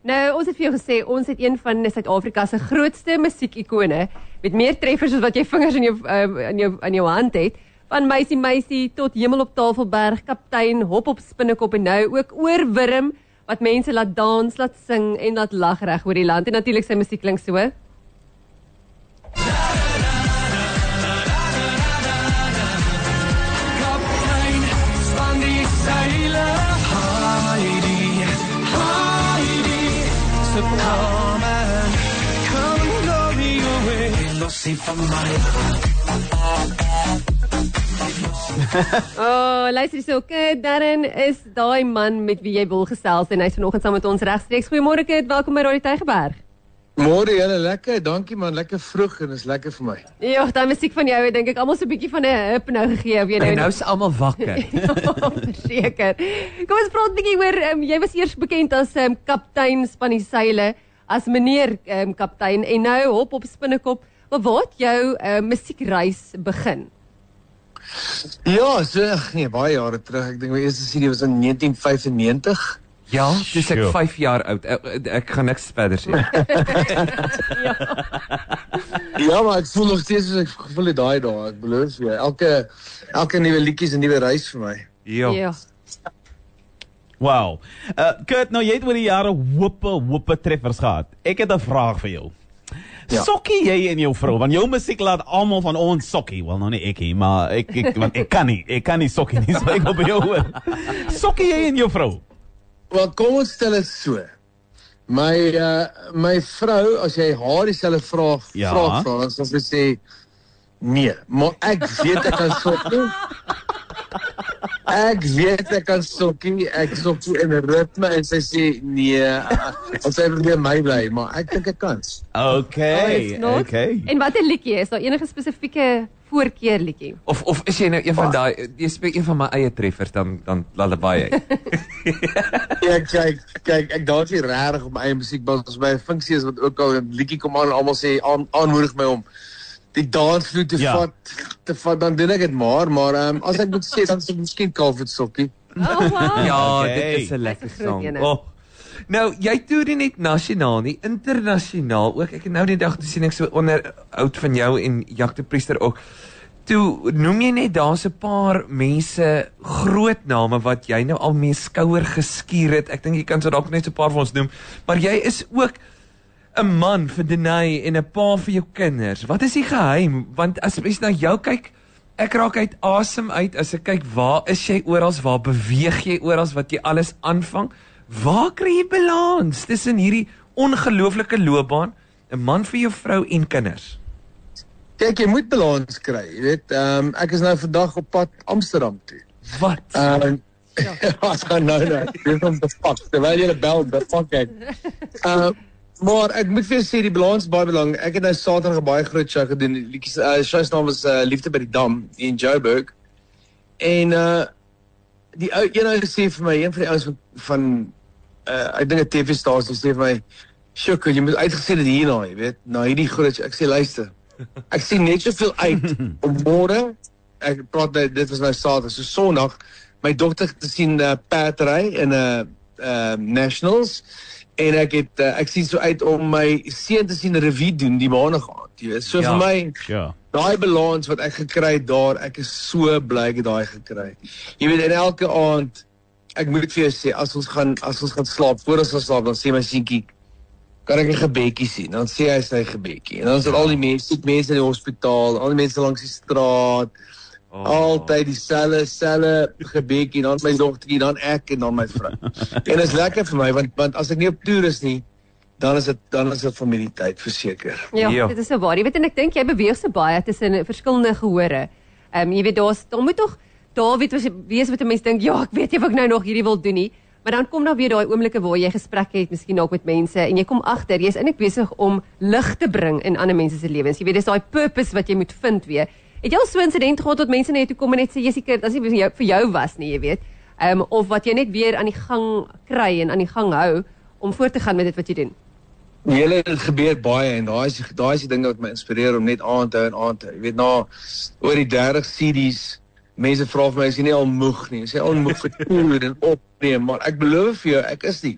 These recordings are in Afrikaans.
Nou, ons het vir jou gesê, ons het een van Suid-Afrika se grootste musiekikone, met meer treffers as wat jy vingers in jou hand het, van Meisie tot Hemel op Tafelberg, Kaptein, Hop op Spinnekop en nou ook Oorwurm, wat mense laat dans, laat sing en laat lag reg oor die land. En natuurlik sy musiek klink so. Kaptein, span die seile, Heidi, so come and blow me away. Lossie van my. Luister so, Kurt Darren is daai man met wie jy wil gesels en hy is vanoggend saam met ons regstreeks. Goeiemôre Kurt, welkom by Radio Tygerberg. Môre julle, lekker, dankie man, lekker vroeg en is lekker vir my. Ja, daai musiek van jou, dink ek almal so 'n bietjie van 'n hip nou gegee of jy nou. En nou is almal wakker. Ja, verseker. Kom ons praat 'n bietjie oor jy was eers bekend as kaptein span die seile, as meneer kaptein en nou Hop op Spinnekop. Maar waar het jou musiekreis begin? Ja, so, baie jare terug. Ek dink my eerste CD was in 1995. Ja, dis ek 5 jaar oud. Ek gaan niks verder sê. Ja, maar ek voel nog steeds soos ek gevoel het daai dae. Ek beloof jy, elke nuwe liedjie is 'n nuwe reis vir my. Ja. Wow. Kurt, nou jy het oor die jare whoppe treffers gehad. Ek het 'n vraag vir jou. Ja. Sokkie jy en jou vrou, want jou musiek laat almal van ons sokkie. Wel nou nie ek nie, maar want ek kan nie sokkie nie, so ek wil by jou hoor. Sokkie jy en jou vrou? Wel, kom ons stel dit so. My vrou, as jy haar dieselfde vraag vra, dan sal sy sê nee, maar ek weet ek kan sokkie. Ek weet ek kan sokkie, ek sokkie in 'n ritme en sy sê nee, ons sê weer my bly, maar ek dink ek kan. Okay. En wat 'n liedjie is daar enige spesifieke voorkeur liedjie? Of is jy nou een van daai, jy speel een van my eie treffers dan lullaby. Ja, kyk, ek dans nie regtig op my eie musiek, maar as my 'n funksie is wat ook al 'n liedjie kom aan, almal sê aanmoedig my om die dansvloer te vat, dan doen ek dit maar as ek moet sê, dan is ek miskien Calvin Sokkie. Oh, wow. Ja, dit is 'n lekker song. Nou, jy toer nie net nasionaal nie, internasionaal ook. Ek het nou die dag gesien ek so onderhoud van jou en Jack de Priester ook. Toe noem jy net daar's 'n paar mense, groot name wat jy nou al mee skouer geskuur het. Ek dink jy kan so dalk net so 'n paar van ons noem, maar jy is ook 'n man vir Denai en 'n pa vir jou kinders. Wat is die geheim? Want as mens na jou kyk, ek raak uit asem uit as ek kyk, waar is jy oral, waar beweeg jy oral, wat jy alles aanvang? Waar kry jy balans tussen hierdie ongelooflike loopbaan, 'n man vir jou vrou en kinders? Kyk, jy moet balans kry, jy weet. Ek is nou vandag op pad Amsterdam toe. Wat? Wat gaan nou? Dis om te pak. Terwyl jy bel, dan pak ek. Maar ek moet vir jou sê, die balans is baie belangrik. Ek het nou Saterdag 'n baie groot show gedoen. Die show se naam was Liefde by die Dam in Joburg. En die ou een sê vir my, een van die ouens van ek dink 'n TV-stasie sê vir my, "Sjokke, jy moet uitgesê dit hierna, jy weet, na hierdie groot." Ek sê, "Luister, ek sien net soveel uit om môre, ek praat dit was nou Saterdag, so Sondag, my dogter te sien paardry in Nationals, en ek sien so uit om my seun te sien 'n revue doen die maandag aand, jy weet. So vir my, daai balans wat ek gekry het daar, ek is so bly ek het daai gekry. Jy weet, en elke aand, ek moet vir jou sê, as ons gaan slaap, voor ons gaan slaap, dan sê my seentjie, kan ek 'n gebedjie sien? Dan sê hy sy gebedjie. En dan is dit al die mense in die hospitaal, al die mense langs die straat, altyd dieselfde gebedjie, dan my dogtertjie, dan ek en dan my vrou. En dit is lekker vir my, want as ek nie op toer is nie, dan is dit familietyd, verseker. Ja, dit is so waar. Jy weet, en ek dink jy beweeg so baie tussen verskillende gehore. Jy weet, daar moet tog David wees wat 'n mens dink, ja, ek weet nie of ek nou nog hierdie wil doen nie. Maar dan kom daar weer daai oomblikke waar jy gesprekke het, miskien ook met mense, en jy kom agter, jy's eintlik besig om lig te bring in ander mense se lewens. Jy weet, dis daai purpose wat jy moet vind weer. Het jy al so 'n insident gehad wat mense na jou toe kom en net sê, Jessica, as nie vir jou was nie, jy weet, of wat jy net weer aan die gang kry en aan die gang hou om voort te gaan met dit wat jy doen? Julle, dit gebeur baie, en daai is die dinge wat my inspireer om net aan te hou en aan te hou. Jy weet, na oor die 30 CD's, mense vra vir my, is jy nie al moeg nie? Is jy al moeg vir toer en opneem? Maar ek beloof vir jou, ek is nie.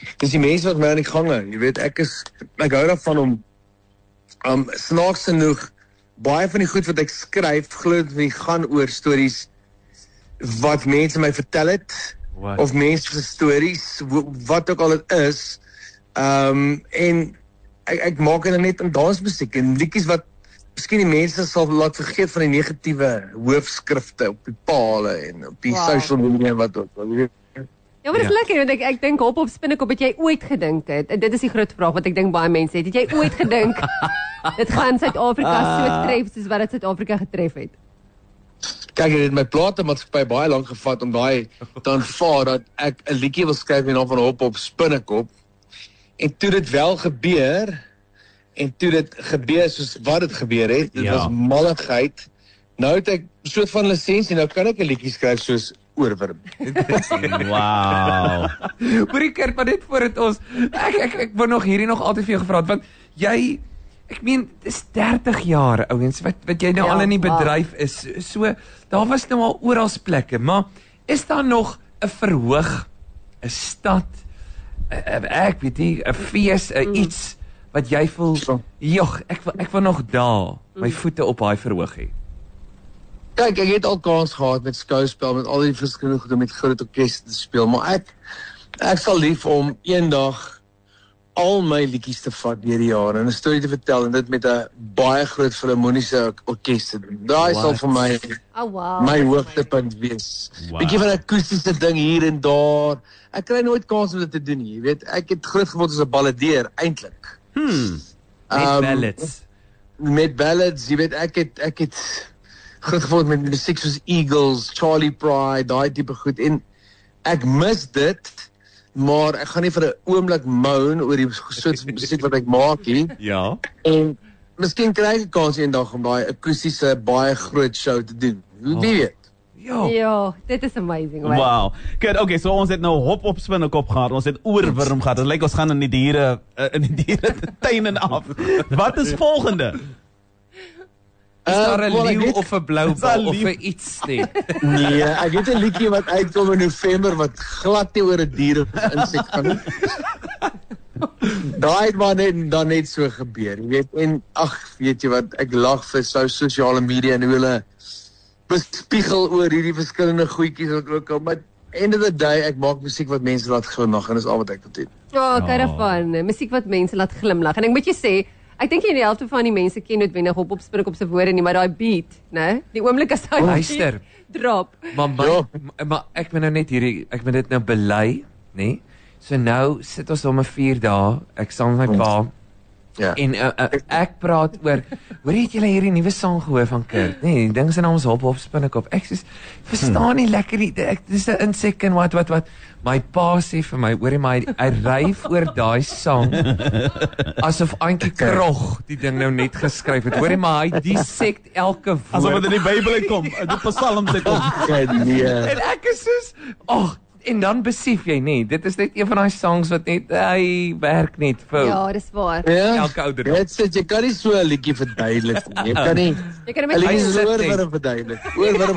dis die mense wat my aan die gang hou. Jy weet, ek hou daarvan om snaaks genoeg baie van die goed wat ek skryf, glo ek gaan oor stories wat mense my vertel het, of mense se stories, wat ook al dit is. En ek maak dit net in dansmusiek en liedjies wat miskien die mense sal laat vergeet van die negatiewe hoofskrifte op die pale en op die social media en wat ook al. Ja, maar dit is lekker, want ek dink Hop op Spinnekop, het jy ooit gedink het, en dit is die groot vraag wat ek dink baie mense het jy ooit gedink, dit gaan Suid-Afrika so tref, soos wat dit Suid-Afrika getref het? Kijk, dit het my platemaatskappy baie lank gevat om daai te aanvaar, dat ek 'n liedjie wil skryf en dan van Hop op Spinnekop, en toe dit wel gebeur, en toe dit gebeur soos wat dit gebeur het, dit was malligheid, nou het ek soort van lisensie, nou kan ek 'n liedjie skryf soos Oorwurm. Wow. Hoorie Kurt, maar net voordat ons ek wou nog hierdie nog altyd vir jou gevra het, want jy ek meen dis 30 jaar ouens wat jy nou al in die bedryf is. So daar was nou al oral plekke, maar is daar nog 'n verhoog, 'n stad, ek weet nie, 'n fees, iets wat jy voel, joh, ek wil nog daar my voete op daai verhoog hê? Kijk, ek het al kans gehad met skouspel, met al die verskillende goede, met groot orkeste te speel, maar ek sal lief om eendag al my liedjies te vat deur die jare en 'n storie te vertel en dit met 'n baie groot filharmoniese orkes te doen. Daai sal vir my my hoogtepunt wees. Bietjie van 'n akoestiese ding hier en daar. Ek kry nooit kans om dit te doen nie, jy weet. Ek het groot geword as 'n balladeer eintlik. Met ballads. Met ballads, jy weet, ek het groot geword met musiek soos Eagles, Charlie Pride, daai tipe goed en ek mis dit. Maar ek gaan nie vir 'n oomblik moan oor die soort musiek wat ek maak nie. Ja. En miskien kry ek 'n kans eendag om daai akoestiese baie groot show te doen. Wie weet. Ja, dit is amazing. Wow. Good, okay, so ons het nou Hop op Spinnekop gehad, ons het Oorwurm gehad. Dit lyk ons gaan in die diere tuinen af. Wat is volgende? Is daar 'n leeu of 'n bloubal of 'n iets nie? Nee, ek het 'n liedjie wat uitkom in November wat glad nie oor 'n dier of insek gaan nie. Daai het maar net so gebeur, jy weet. En weet jy wat, ek lag vir sosiale media en hoe hulle bespiegel oor hierdie verskillende goedjies wat ook al, maar end of the day, ek maak musiek wat mense laat glimlag en dis al wat ek wil doen. Ja, daarvan, musiek wat mense laat glimlag. En ek moet jou sê, ek dink nie die helfte van die mense ken noodwendig Hop op Spinnekop se woorde nie, maar daai beat, né? Die oomblik as hy luister, drop. Maar ek moet nou net ek moet dit nou bely, nê? So nou sit ons om 'n 4 dae, ek saam met my pa. Ja. En ek praat oor, hoor het julle hierdie nuwe sang gehoor van Kurt? Nee, die ding se naam is Hop op Spinnekop. Ek sê, verstaan nie lekker dis 'n insek en wat. My pa sê vir my, hoorie maar hy ryf oor daai sang asof Antjie Krog die ding nou net geskryf het. Hoorie maar hy dissect elke woord. Asof dit in die Bybel uitkom, in die Psalms uitkom. Nee. En ek is soos, en dan besef jy nie, dit is net een van daai songs wat net hy werk net vir dis waar. elke ouderdom. Jy kan nie so 'n liedjie verduidelik nie. Jy kan nie. Jy kan 'n liedjie Oorwurm verduidelik. Oorwurm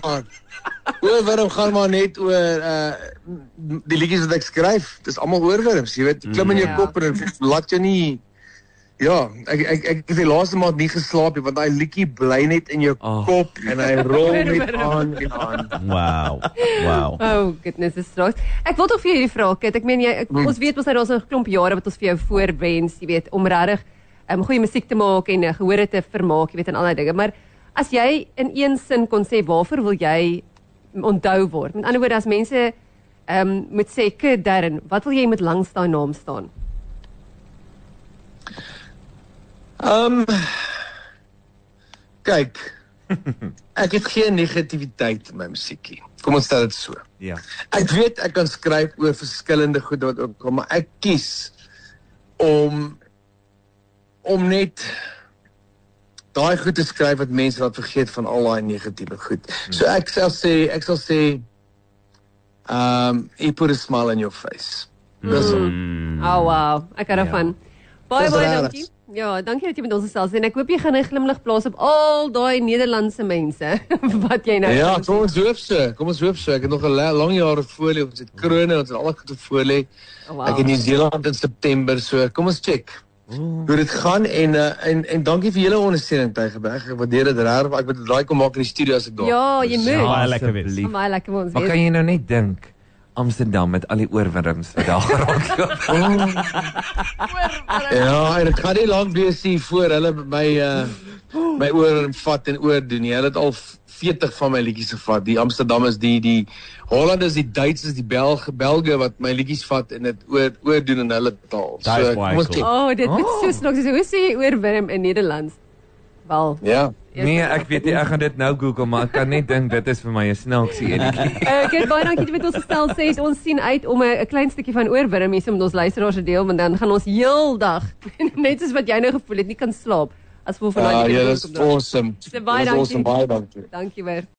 gaan maar net oor die liedjies wat ek skryf. Dis almal oorwurms, jy weet. Jy klim in jou kop en laat jou nie. Ja, ek het die laaste maand nie geslaap nie want daai liedjie bly net in jou kop en hy rol net aan en aan. Wow. Oh goodness, dis straks. Ek wil tog vir julle vra, Kit. Ek meen ons weet ons het daar's 'n klomp jare wat ons vir jou voorwens, jy weet, om regtig goeie musiek te maak en gehore te vermaak, jy weet, en al daai dinge. Maar as jy in een sin kon sê waarvoor wil jy onthou word? Met ander woorde, as mense moet sê, Kit Darren, wat wil jy met langs daai naam staan? Kyk, ek het geen negativiteit in my musiekie. Kom ons stel dit so. Ja. Ek weet ek kan skryf oor verskillende goed wat ook kom, maar ek kies om net daai goed te skryf wat mense laat vergeet van al daai negatiewe goed. So ek sal sê you put a smile on your face. Dis Oh wow, ek hou daarvan. Baie dankie. Ja, dankie dat jy met ons gesels en ek hoop jy gaan 'n glimlag plaas op al daai Nederlandse mense wat jy nou Ja, gaan kom ons hoop so. Ek het nog 'n lang jaar voor lê, ons het krone, ons het alles goed voor lê. Oh, wow. Ek in Nieu-Seeland in September, so kom ons check. Hoe dit gaan en dankie vir julle ondersteuning Tygerberg. Ek waardeer dit regtig. Ek moet draai kom maak in die studio as ek daar. Ja, jy moet. baie lekker wees. Asseblief. Baie lekker vir ons Maar wees. kan jy nou net dink Amsterdam met al die oorwurms wat daar rondloop. Ja, en dit gaan nie lank wees nie voor hulle my oor vat en oordoen nie. Hulle het al 40 van my liedjies gevat. Die Amsterdammers, die Hollanders, die Duitsers, die Belge wat my liedjies vat en dit oordoen in hulle taal. Daai is baie kom ons cool. kyk. Oh, dit moet so snaaks wees. Hoe sê jy oorwurm in Nederlands? Wel. Ja. Nee, ek weet nie, ek gaan dit nou Google, maar ek kan net dink dit is vir my 'n snaakse enetjie. Ek baie dankie dat jy met ons gestel het. Ons sien uit om 'n klein stukkie van oorwurm hier met ons luisteraars te deel, want dan gaan ons heeldag net soos wat jy nou gevoel het, nie kan slaap as gevolg van Ja, daai dit is awesome. So baie Dit is awesome, dankie. baie dankie. Dankie weer.